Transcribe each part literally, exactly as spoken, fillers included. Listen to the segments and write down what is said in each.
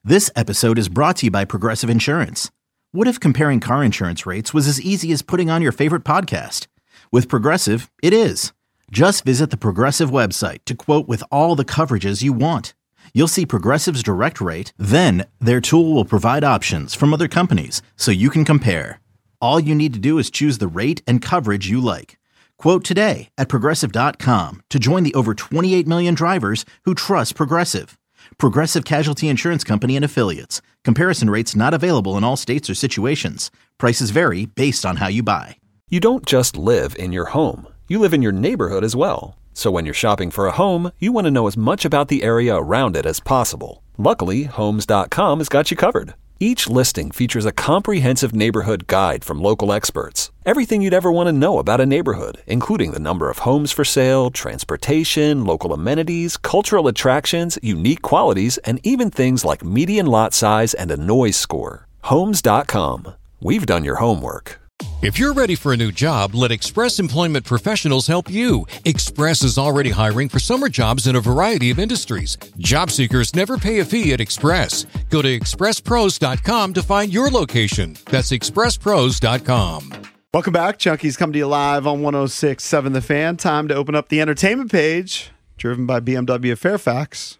This episode is brought to you by Progressive Insurance. What if comparing car insurance rates was as easy as putting on your favorite podcast? With Progressive, it is. Just visit the Progressive website to quote with all the coverages you want. You'll see Progressive's direct rate, then their tool will provide options from other companies so you can compare. All you need to do is choose the rate and coverage you like. Quote today at progressive dot com to join the over twenty-eight million drivers who trust Progressive. Progressive Casualty Insurance Company and Affiliates. Comparison rates not available in all states or situations. Prices vary based on how you buy. You don't just live in your home. You live in your neighborhood as well. So when you're shopping for a home, you want to know as much about the area around it as possible. Luckily, Homes dot com has got you covered. Each listing features a comprehensive neighborhood guide from local experts. Everything you'd ever want to know about a neighborhood, including the number of homes for sale, transportation, local amenities, cultural attractions, unique qualities, and even things like median lot size and a noise score. Homes dot com. We've done your homework. If you're ready for a new job, let Express Employment Professionals help you. Express is already hiring for summer jobs in a variety of industries. Job seekers never pay a fee at Express. Go to express pros dot com to find your location. That's express pros dot com. Welcome back. Chunky's come to you live on one oh six point seven The Fan. Time to open up the entertainment page, driven by B M W of Fairfax.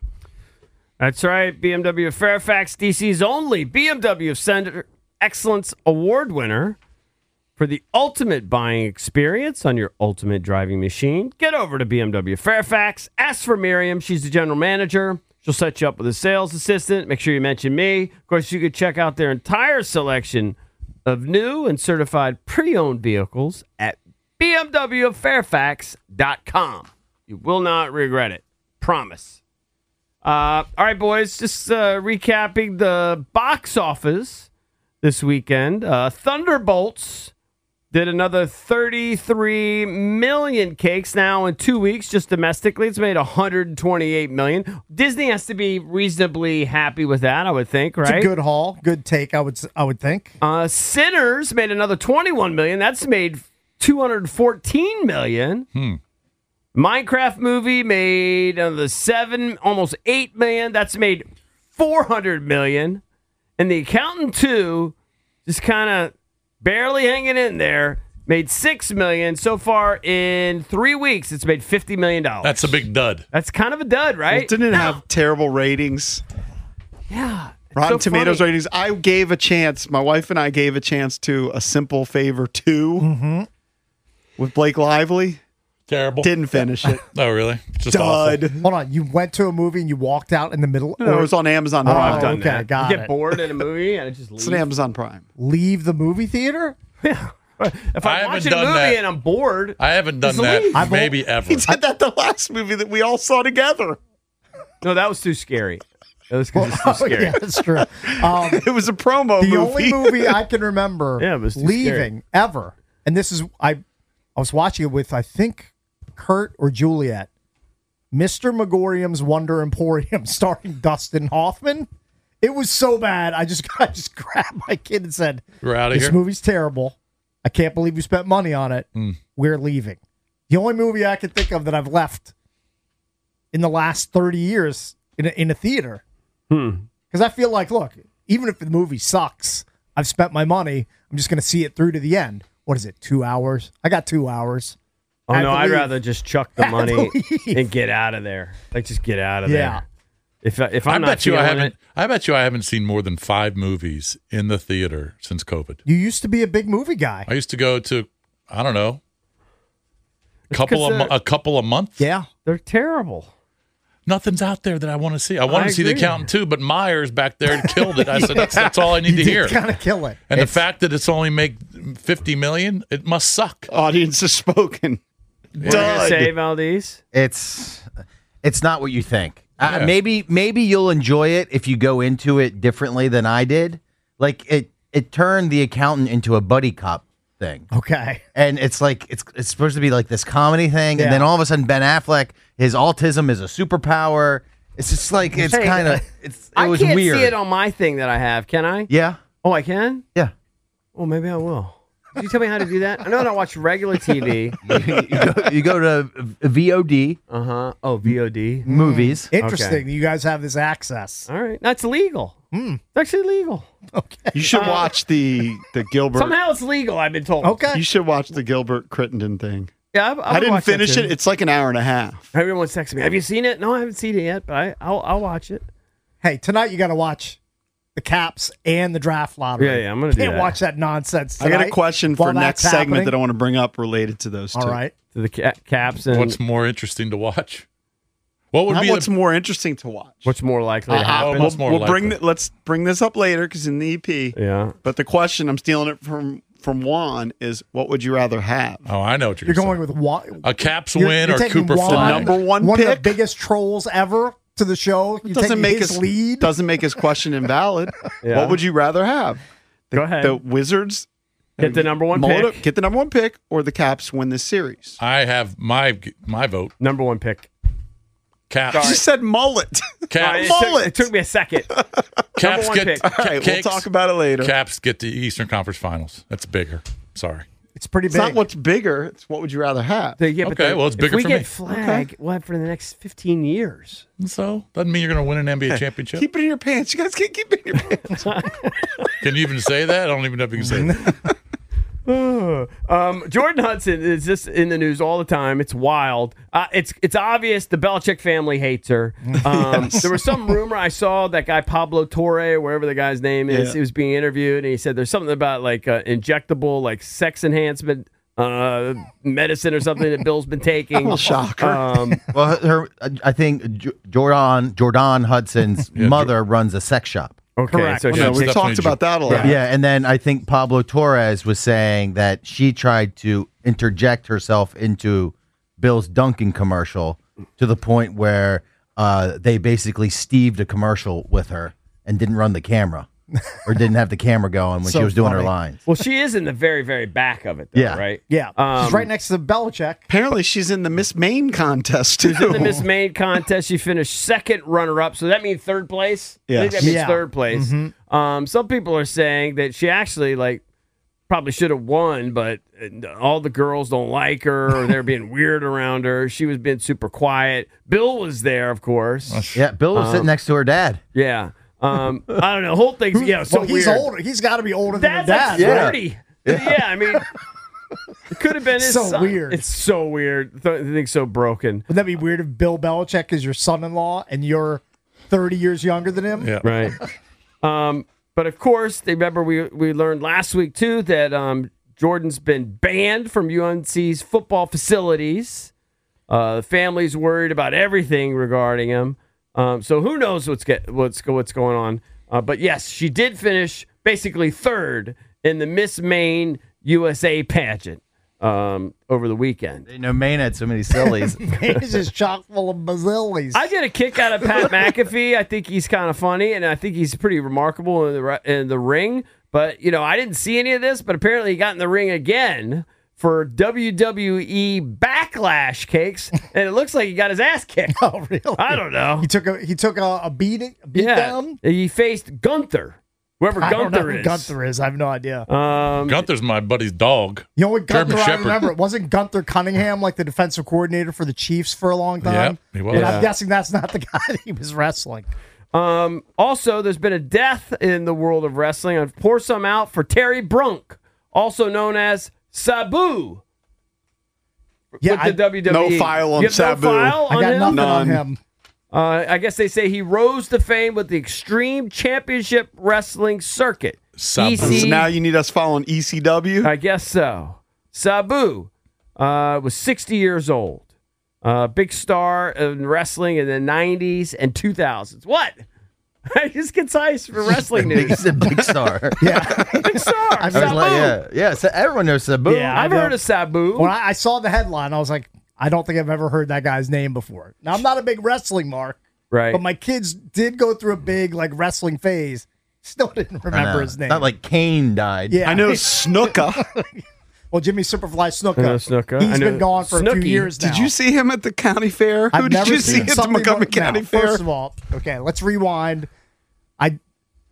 That's right. B M W of Fairfax, D C's only B M W Center Excellence Award winner. For the ultimate buying experience on your ultimate driving machine, get over to B M W Fairfax. Ask for Miriam. She's the general manager. She'll set you up with a sales assistant. Make sure you mention me. Of course, you could check out their entire selection of new and certified pre-owned vehicles at b m w fairfax dot com. You will not regret it. Promise. Uh, all right, boys. Just uh, recapping the box office this weekend. Uh, Thunderbolts did another thirty-three million cakes now in two weeks, just domestically. It's made one hundred twenty-eight million. Disney has to be reasonably happy with that, I would think, right? It's a good haul, good take, I would I would think. Uh, Sinners made another twenty-one million. That's made two hundred fourteen million. Hmm. Minecraft movie made another seven, almost eight million. That's made four hundred million. And The Accountant two just kind of barely hanging in there, made six million dollars. So far in three weeks, it's made fifty million dollars. That's a big dud. That's kind of a dud, right? Well, didn't it no. have terrible ratings? Yeah. Rotten so Tomatoes funny. ratings. I gave a chance. My wife and I gave a chance to A Simple Favor two Mm-hmm. with Blake Lively. Terrible. Didn't finish it. Oh, really? Just Dud. awful. Hold on, you went to a movie and you walked out in the middle? No, it was on Amazon Oh, Prime. I've done okay, that. got you get it. bored in a movie and it just leaves. It's on Amazon Prime. Leave the movie theater? Yeah. If I I'm haven't watching a done movie that. and I'm bored, I haven't done Just that leave. I've maybe ever. He did that the last movie that we all saw together. no, that was too scary. That was because it's too Oh, scary. yeah, that's true. Um, It was a promo the movie. only movie I can remember Yeah, it was too leaving ever, and this is I, I was watching it with I think Kurt or Juliet, Mister Megorium's Wonder Emporium, starring Dustin Hoffman. It was so bad. I just I just grabbed my kid and said, We're out of "This here. movie's terrible. I can't believe you spent money on it. Mm. We're leaving." The only movie I can think of that I've left in the last thirty years in a, in a theater. Hmm. Because I feel like, look, even if the movie sucks, I've spent my money. I'm just going to see it through to the end. What is it, two hours? I got two hours. Oh, I no, I'd believe. rather just chuck the I money believe. and get out of there. Like, just get out of Yeah. there. If, I- if I'm I not bet you I feeling haven't. it- I bet you I haven't seen more than five movies in the theater since COVID. You used to be a big movie guy. I used to go to, I don't know, a It's couple 'cause of mo- they're- a couple a month. Yeah. They're terrible. Nothing's out there that I want to see. I want I to see The agree. Accountant too, but Myers back there killed it. I said that's, that's all I need to hear. kind of kill it. And the fact that it's only make fifty million, it must suck. Audience has spoken. What are you gonna Dud. say, Valdez? It's it's not what you think. Uh, Yeah. maybe maybe you'll enjoy it if you go into it differently than I did. Like it it turned The Accountant into a buddy cop thing. Okay. And it's like it's it's supposed to be like this comedy thing, Yeah. and then all of a sudden Ben Affleck, his autism is a superpower. It's just like it's Hey, kind of it's it I was can't weird. see it on my thing that I have. Can I? Yeah, Oh, I can? yeah. Well, maybe I will. Can you tell me how to do that? I know how to watch regular T V. you, go, you go to V O D Uh huh. Oh, V O D. movies. Interesting. You guys have this access. All right, that's legal. Hmm. It's actually legal. You should Uh, watch the the Gilbert. Somehow it's legal. I've been told. Okay. You should watch the Gilbert Crittenden thing. Yeah, I, I didn't finish it. It's like an hour and a half. Everyone's texting me. Have you seen it? No, I haven't seen it yet, but I, I'll, I'll watch it. Hey, tonight you got to watch the Caps and the draft lottery. Yeah, yeah, I'm gonna do Can't that. watch that nonsense I tonight got a question while for next that's segment happening. that I want to bring up related to those two. All right. To the ca- Caps and What's more interesting to watch? What would How- be what's the, more interesting to watch? what's more likely to Uh, happen? what's more we'll likely? bring th- let's bring this up later because in the E P. Yeah. But the question, I'm stealing it from from Juan, is what would you rather have? Oh, I know what you're, You're saying. going with one. A Caps You're- win you're or taking Cooper Juan, Flag. number one One of pick? the biggest trolls ever to the show. You doesn't taking make his his lead. doesn't make his question invalid. Yeah. What would you rather have? The, Go ahead. The Wizards Get the number one mullet- pick. Get the number one pick, or the Caps win this series. I have my my vote. Number one pick. Caps. You just said mullet. Caps. it, took, mullet. it took me a second. Caps one get. pick. All right, Cakes, we'll talk about it later. Caps get the Eastern Conference Finals. That's bigger. Sorry. It's pretty It's big. not what's bigger. It's what would you rather have. So, yeah, but Okay, the- well, it's if bigger we for get me. flag, we'll have for the next fifteen years. So doesn't mean you're going to win an N B A championship. Keep it in your pants. You guys can't keep it in your pants. Can you even say that? I don't even know if you can say that. Um, Jordan Hudson is just in the news all the time. It's wild. Uh, it's it's obvious the Belichick family hates her. Um, There was some rumor I saw that guy Pablo Torre, wherever the guy's name is, Yeah. he was being interviewed, and he said there's something about like uh, injectable, like sex enhancement uh, medicine or something that Bill's been taking. Oh, shocker. Um, Well, her, I think J- Jordan Jordan Hudson's Yeah, mother runs a sex shop. okay, Correct. so Well, she no, it's we definitely talked about that a lot. Yeah, and then I think Pablo Torres was saying that she tried to interject herself into Bill's Dunkin' commercial to the point where uh, they basically steved a commercial with her and didn't run the camera or didn't have the camera going when So she was doing her funny. lines. well, she is in the very, very back of it, though, Yeah. right? Yeah. Um, She's right next to Belichick. Apparently, she's in the Miss Maine contest too. She's in the Miss Maine contest. She finished second runner-up, so that means third place. I think that Yes. means Yeah. third place. Um, some people are saying that she actually like probably should have won, but uh, all the girls don't like her, or they're being weird around her. She was being super quiet. Bill was there, of course. Yeah, Bill was sitting next to her dad. Yeah. Um, I don't know. Whole thing's yeah, so well, he's weird. older. He's got to be older than That's the like dad. Yeah. thirty. Yeah. I mean, it could have been his So son. weird. It's so weird. The thing's so broken. Wouldn't that be weird if Bill Belichick is your son-in-law and you're thirty years younger than him? Yeah. Right. um, but of course, they remember we we learned last week too that um, Jordan's been banned from U N C's football facilities. Uh, the family's worried about everything regarding him. Um, so who knows what's get what's go- what's going on? Uh, but yes, she did finish basically third in the Miss Maine U S A pageant um, over the weekend. You know, Maine had so many sillies. He's just chock full of bazillies. I get a kick out of Pat McAfee. I think he's kind of funny, and I think he's pretty remarkable in the ri- in the ring. But you know, I didn't see any of this, but apparently he got in the ring again for W W E Backlash Cakes, and it looks like he got his ass kicked. Oh, really? I don't know. He took a he took a, a beating, a beat Yeah, down. he faced Gunther, whoever I don't know Gunther who is. Gunther is. I have no idea. Um, Gunther's my buddy's dog. You know what Gunther? German I Shepherd. remember it wasn't Gunther Cunningham like the defensive coordinator for the Chiefs for a long time. Yeah, he was. And Yeah. I'm guessing that's not the guy that he was wrestling. Um, also, there's been a death in the world of wrestling. I'll pour some out for Terry Brunk, also known as Sabu. Yeah, with I, the W W E. No file on You have Sabu. No file I on got him? nothing on None. him. Uh, I guess they say he rose to fame with the Extreme Championship Wrestling Circuit. Sabu. E C So now you need us following E C W. I guess so. Sabu uh, was sixty years old. Uh, big star in wrestling in the nineties and two thousands. What? I just concise for wrestling news. He's a big star. Yeah, Big star. I was Sabu. like, yeah, yeah. So everyone knows Sabu. Yeah. I've I heard know. of Sabu. when I, I saw the headline, I was like, I don't think I've ever heard that guy's name before. Now I'm not a big wrestling mark, right. but my kids did go through a big like wrestling phase. Still didn't I remember know. his name. Not like Kane died. yeah, I know Snuka. Well, Jimmy Superfly Snuka. I know Snuka. He's I know been gone for a Snooki. few years now. Did you see him at the county fair? I've Who never did you see seen at the something Montgomery like- now, County Fair? First of all, okay, let's rewind. I I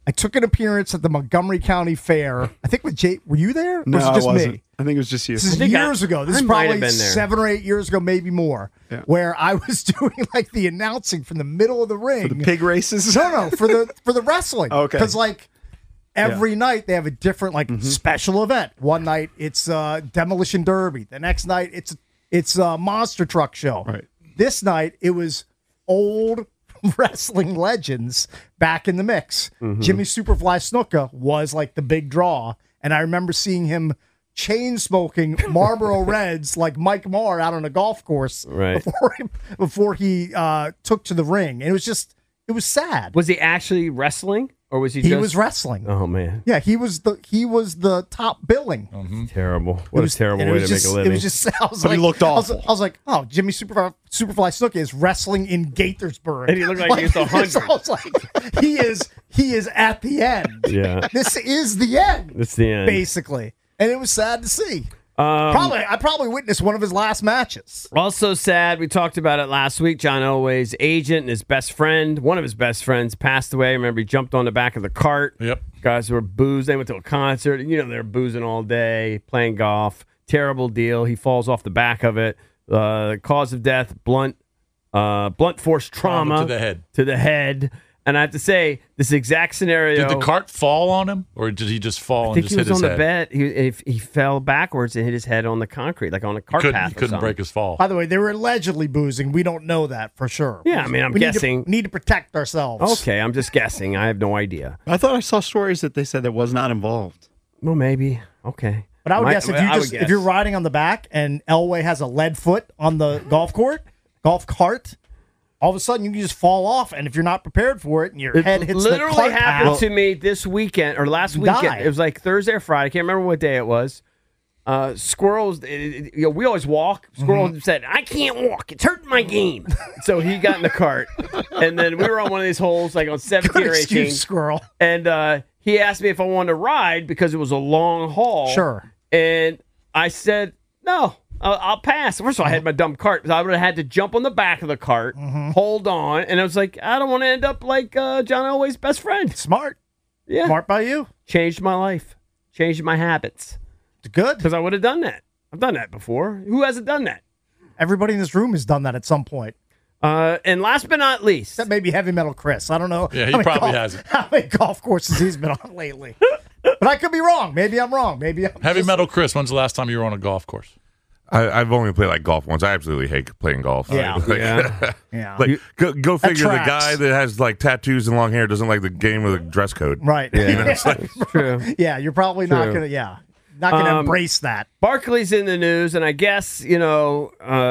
I took an appearance at the Montgomery County Fair. I think with Jay. Were you there? Or No, was it I just wasn't. me? I think it was just you. This is think I- years ago. This I is might have probably been there. seven or eight years ago, maybe more. Yeah. Where I was doing like the announcing from the middle of the ring. The pig races? No, no, for the for the wrestling. Okay. Because like every night they have a different like special event. One night it's uh, demolition derby. The next night it's it's a monster truck show. Right. This night it was old wrestling legends back in the mix. Jimmy Superfly Snuka was like the big draw, and I remember seeing him chain smoking Marlboro Reds like Mike Marr out on a golf course Right. before he, before he uh, took to the ring. And it was just it was sad. Was he actually wrestling, or was he? He just... was wrestling. Oh man, Yeah, he was the he was the top billing. terrible! It What was a terrible and it way was to just, make a living. It was just I was But he like, looked I was, awful. I was like, oh, Jimmy Superfly, Superfly Snuka is wrestling in Gaithersburg, And he looked like he was a hundred. I was like, he is he is at the end. Yeah. This is the end, That's the end. basically, and it was sad to see. Um, Probably, I probably witnessed one of his last matches. Also sad, we talked about it last week. John Elway's agent and his best friend, one of his best friends, passed away. Remember, he jumped on the back of the cart. Yep. Guys were boozed. They went to a concert. You know, they're boozing all day, playing golf. Terrible deal. He falls off the back of it. Uh, cause of death, blunt, uh, blunt force trauma, Trauma to the head. To the head. And I have to say, this exact scenario. Did the cart fall on him, or did he just fall I think and he just was hit on his the head? bed. He, he he fell backwards and hit his head on the concrete, like on a cart Couldn't, path. he or couldn't something. break his fall. By the way, they were allegedly boozing. We don't know that for sure. Yeah, I mean, I'm we guessing. Need to, need to protect ourselves. Okay, I'm just guessing. I have no idea. I thought I saw stories that they said that was not involved. Well, maybe. Okay. But I would Might- guess if I you would just guess. if you're riding on the back and Elway has a lead foot on the golf court, golf cart, all of a sudden you can just fall off, and if you're not prepared for it, and your It head hits the literally cart happened path, to me this weekend or last You weekend. die. It was like Thursday or Friday. I can't remember what day it was. Uh, squirrels, it- it- you know, we always walk. Squirrel Mm-hmm. said, "I can't walk. It's hurting my game." So he got in the cart, and then we were on one of these holes, like on seventeen Good or eighteen. excuse, squirrel. And uh, he asked me if I wanted to ride because it was a long haul. Sure. And I said, no, I'll, I'll pass. First of all, I had my dumb cart. I would have had to jump on the back of the cart, Mm-hmm. hold on. And I was like, I don't want to end up like uh, John Elway's best friend. Smart, Yeah. smart by you. Changed my life. Changed my habits. Good. Because I would have done that. I've done that before. Who hasn't done that? Everybody in this room has done that at some point. Uh, and last but not least, Except maybe Heavy Metal Chris. I don't know. Yeah, he how many probably golf- hasn't. How many golf courses he's been on lately? But I could be wrong. Maybe I'm wrong. Maybe I'm Heavy just- Metal Chris, when's the last time you were on a golf course? I, I've only played like golf once. I absolutely hate playing golf. Yeah. Like, Yeah. Yeah. like go, go That figure. The tracks. guy that has like tattoos and long hair doesn't like the game with a dress code. Right. You know, it's like, true. Yeah, you're probably not True. gonna. Yeah, not gonna Um, embrace that. Barkley's in the news, and I guess, you know,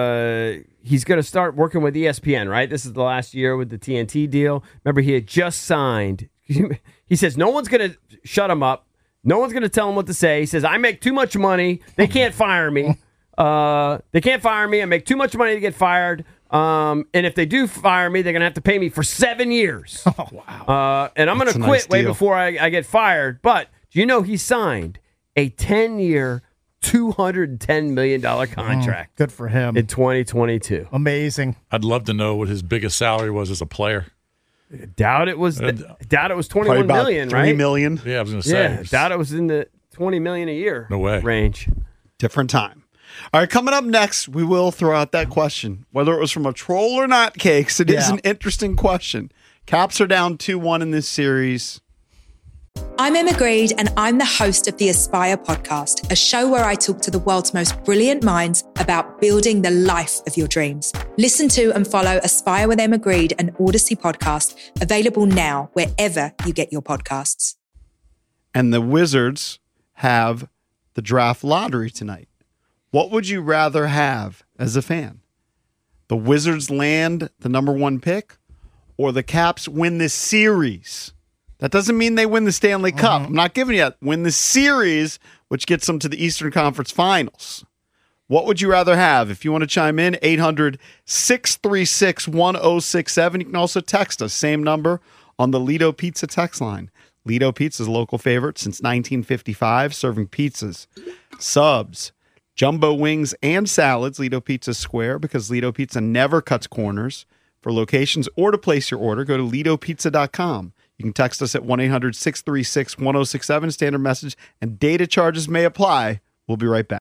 uh, he's going to start working with E S P N, right? This is the last year with the T N T deal. Remember, he had just signed. He says no one's going to shut him up. No one's going to tell him what to say. He says, I make too much money. They can't fire me. Uh, they can't fire me. I make too much money to get fired. Um, and if they do fire me, they're going to have to pay me for seven years. Oh, wow. Uh, and I'm going That's to a quit nice way deal. before I, I get fired. But do you know he signed a ten-year, two hundred ten million dollars contract Good for him. in twenty twenty-two. Amazing. I'd love to know what his biggest salary was as a player. Doubt it was. Uh, doubt it was Probably twenty-one about million, three right? million. Yeah, I was going to say. Yeah, doubt it was in the twenty million a year. No way. range. Different time. All right, coming up next, we will throw out that question. Whether it was from a troll or not, Cakes, it is Yeah. an interesting question. Caps are down two one in this series. I'm Emma Greed, and I'm the host of the Aspire podcast, a show where I talk to the world's most brilliant minds about building the life of your dreams. Listen to and follow Aspire with Emma Greed, an Odyssey podcast, available now wherever you get your podcasts. And the Wizards have the draft lottery tonight. What would you rather have as a fan? The Wizards land the number one pick, or the Caps win this series? That doesn't mean they win the Stanley Cup. I'm not giving you that. Win the series, which gets them to the Eastern Conference Finals. What would you rather have? If you want to chime in, eight hundred, six three six, one oh six seven. You can also text us, same number, on the Lido Pizza text line. Lido Pizza is a local favorite since nineteen fifty-five, serving pizzas, subs, jumbo wings, and salads. Lido Pizza Square, because Lido Pizza never cuts corners. For locations or to place your order, go to lido pizza dot com. You can text us at one eight hundred six three six one zero six seven, standard message, and data charges may apply. We'll be right back.